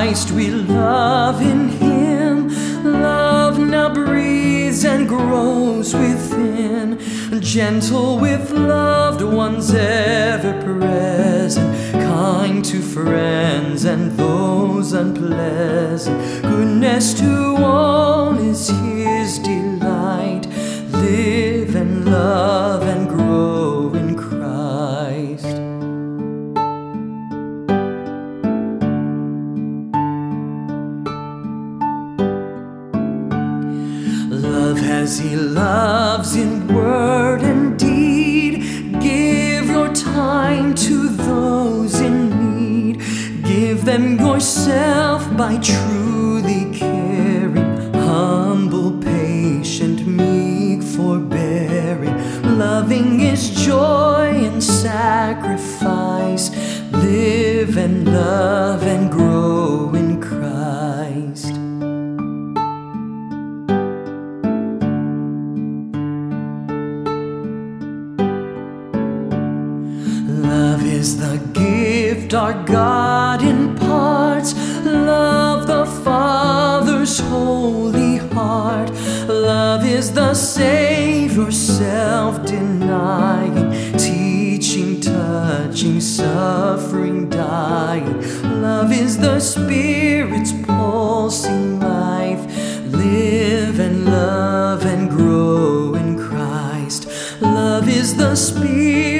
Christ we love in Him. Love now breathes and grows within, gentle with loved ones ever present, kind to friends and those unpleasant. Goodness to all is His delight. Live and love and grow in Christ. Love as He loves in word and deed. Give your time to those in need. Give them yourself by truly caring, humble, patient, meek, forbearing. Loving is joy and sacrifice. Live and love and grow in Christ. Love is the gift our God imparts. Love the Father's holy heart. Love is the Savior, self-denying, teaching, touching, suffering, dying. Love is the Spirit's pulsing life. Live and love and grow in Christ. Love is the Spirit